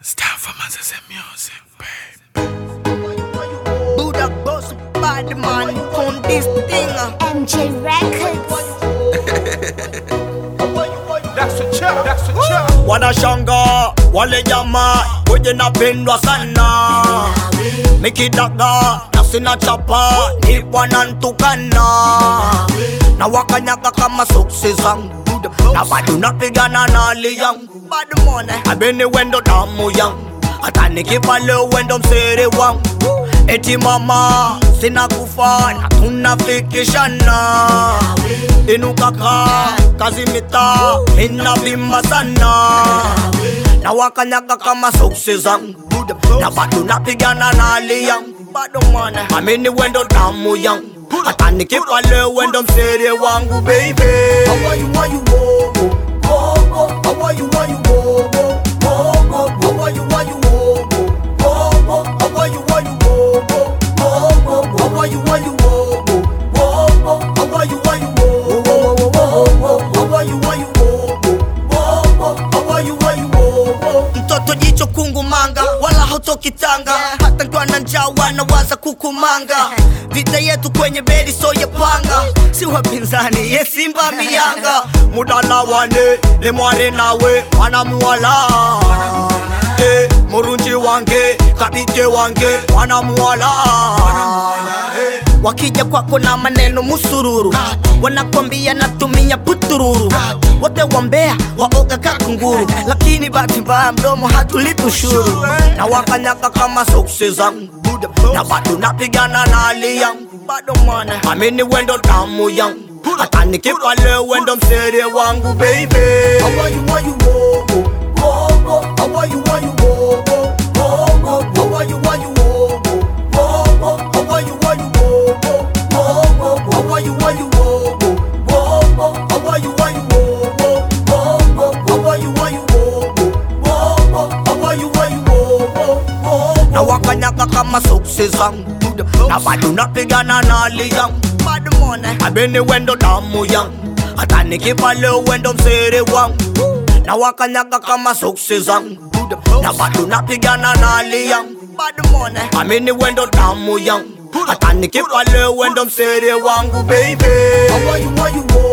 Start from as music, babe. Buddha boss bad man on this thing. MJ Records. That's a chop. Wanashanga wale jamaa weje napendwa sana. Mikidaga na sina chapa ni wanantukana. Na wakanyaga kama soksi zangu na bado napigana na hali yangu. Bad money. Abeni wendo damu yangu hata nikifa leo wendo msiri wangu. Eti mama sina kufana tunafikishana. Inuka kazi mita inavimba sana. Na wakanyaga kama soksi zangu na bado napigana na hali yangu. Bad money. Amini wendo damu yangu hata nikifa leo wendo msiri wangu baby. How are you, why you, how are you, why you, how are you, why you, how are you, why you, how are you, why you, how are you, why you, mtoto jicho kungu manga wala hautoki Tanga. Hata nkiwa na njaa wanawaza kukumanga. Vita yetu kwenye bedi so ya panga. Si wapinzani ye Simba Miyanga. Mudala wane le mware nawe wanamuwala. Murunji wange kabite wange wanamuwala. Wakija kwako na maneno musururu, wanakwambia natumia putururu. Wote wambea waoga kakunguru, lakini bahati mbaya mdomo hatulipi ushuru. Na wakanyaga kama soksi zangu na bado napigana na hali yangu. Bado mwana. Amini wendo damu yangu hata nikifa leo wendo msiri wangu baby. How are you, why you, how are you, why you, how are you, why you, how are you, why you, how are you, why you, how are you, why you, how are you, why you, how are you, why you. Na wakanyaga kama soksi zangu na bado napigana na hali yangu. Bad money. Abeni wendo damu yangu hata nikifa leo wendo msiri wangu. Na wakanyaga kama soksi zangu na bado napigana na hali yangu. Bad money. Amini wendo damu yangu hata nikifa leo wendo msiri wangu baby. How are you, why you,